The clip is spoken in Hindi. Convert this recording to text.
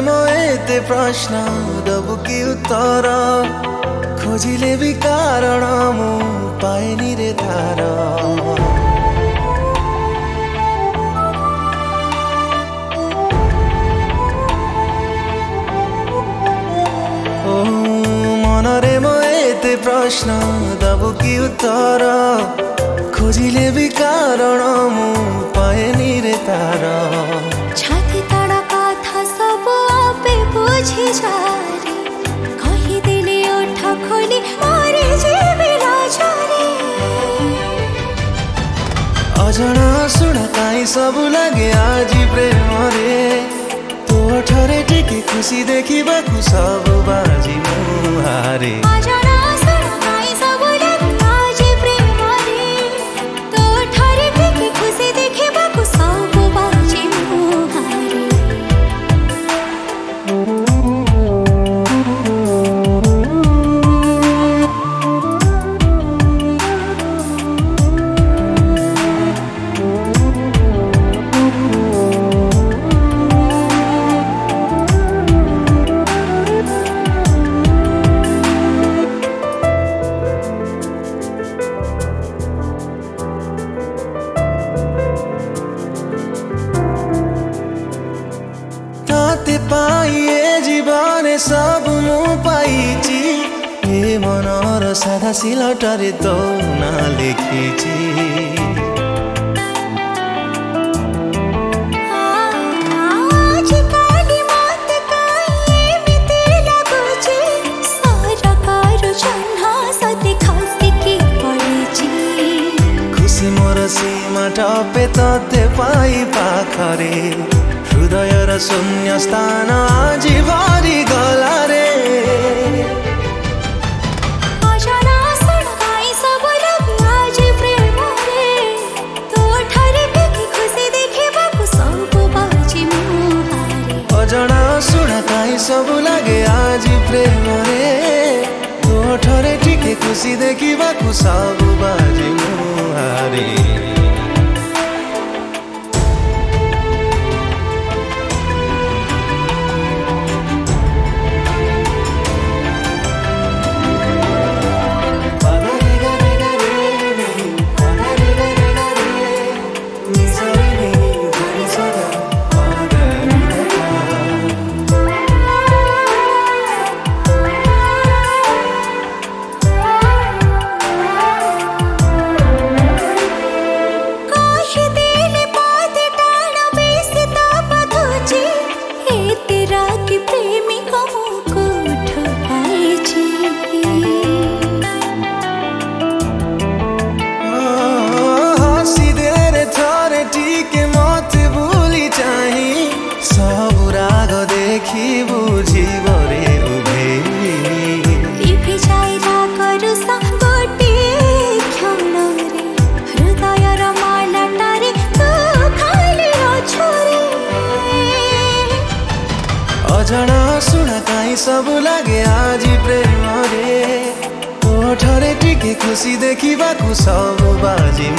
ମୋ ଏତେ ପ୍ରଶ୍ନ ଦବୁ କି ଉତ୍ତର ଖୋଜିଲେ ବି କାରଣ ମୁଁ ପାଏନି ରେ ତାର। ଓ ମନରେ ମୋ ଏତେ ପ୍ରଶ୍ନ ଦବୁ କି ଉତ୍ତର ଖୋଜିଲେ ବି କାରଣ ମୁଁ ପାଏନି ରେ ତାର। छाती तड़ कथा सब आपे बुझी जारे कही दिले ओठ खोली मारे जीवी लाजरे। अजଣା शुणा काई सब लगे आज प्रेम रे तो ठरे टिके खुशी देखिबा कु सब बाजी मुहारे। अजଣା सुना काई सब लगे आज प्रेम रे तो ठरे टिके खुशी देखिबा कु सब बाजी मुहारे। ताते पाइए जीवन सब मु पाइची ए मनर साधा सिलटरे तो ना लेखिची। आज काली मत काई एमिति लागुची सरकार जन्हा सती खसी की पड़ीची। खुशी मोर सीमा टपे तते पाई पाखरे हृदयर शून्य स्थान आज भरी गला रे। अजଣା सुन काई सब लगे आज प्रेम रे तो ठरे टिके खुशी देखिबा कु सब बाजी मुहारे। अजଣା शुणा काई सब लगे आज प्रेम रे तो ठरे टिके खुशी देखिबा कु सब बाजी मुहारे। देखी बुझी बरे उभे लिपि जाइरा करु गोटे क्षण रे हृदयर मालाटारे तू खाली अछरे। अजଣା शुणा काई सब लगे आज प्रेम रे ओठरे टिके खुशी देखिबा कु सब बाजी